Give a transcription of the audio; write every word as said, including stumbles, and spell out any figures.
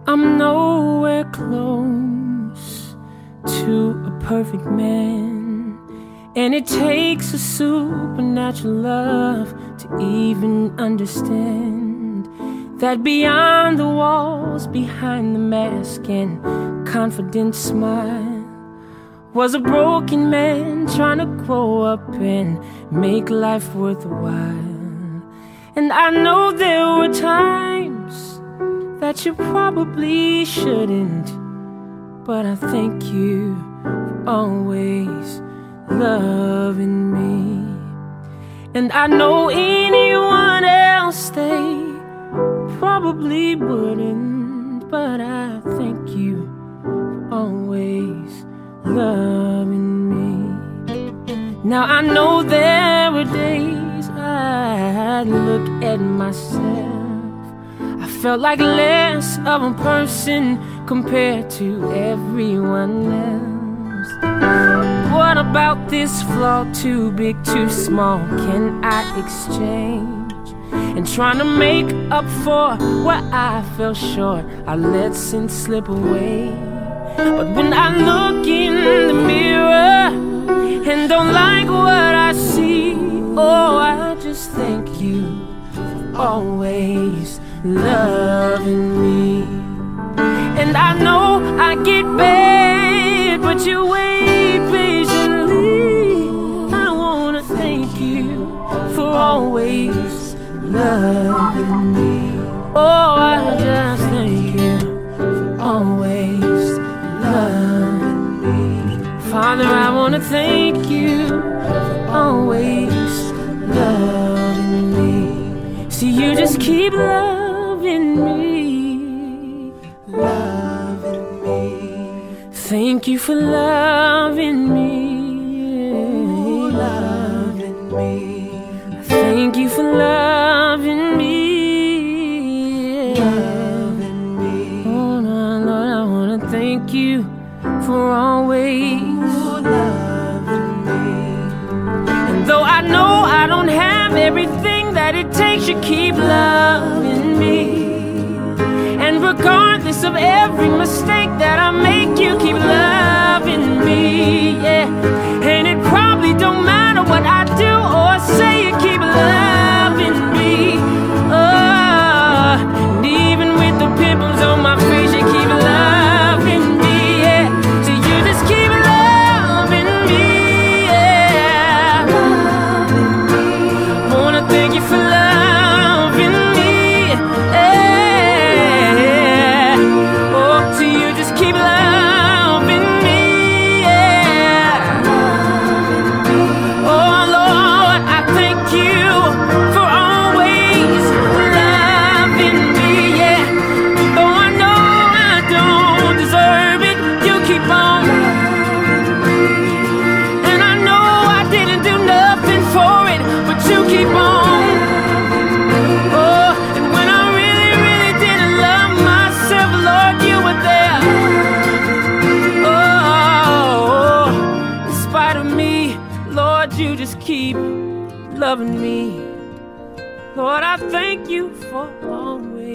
I'm nowhere close to a perfect man, and it takes a supernatural love to even understand that beyond the walls, behind the mask and confident smile, was a broken man trying to grow up and make life worthwhile. And I know there were times that you probably shouldn't, but I thank you for always loving me. And I know anyone else, they probably wouldn't, but I thank you for always loving me. Now I know there were days I'd look at myself, I felt like less of a person compared to everyone else. What about this flaw? Too big, too small, can I exchange? And trying to make up for where I fell short, I let sin slip away. But when I look in the mirror and don't like what I see, oh, I just thank you for always loving me. And I know I get bad, but you wait patiently. I wanna thank you for always loving me. Oh, I just thank you for always loving me. Father, I wanna thank you for always loving me. See, you just keep loving me, loving me. Thank you for loving me, loving me. Thank you for loving me, loving me. Oh, no, Lord, I wanna thank you for always loving me. And though I know I don't have everything that it takes, you keep loving me. And regardless of every mistake that I make, you keep loving me, yeah. And it probably don't matter what I do or say, you keep loving me. Oh, and even with the pimples on my face, you keep loving me, yeah. So you just keep loving me, yeah. Wanna thank you for loving me, yeah. Oh, so you just keep loving me, yeah. Oh, Lord, I thank you for always loving me, yeah. Though I know I don't deserve it, you keep on. And I know I didn't do nothing for it, but you keep on. Oh, and when I really, really didn't love myself, Lord, you were there. Oh, in spite of me, Lord, you just keep loving me. Lord, I thank you for always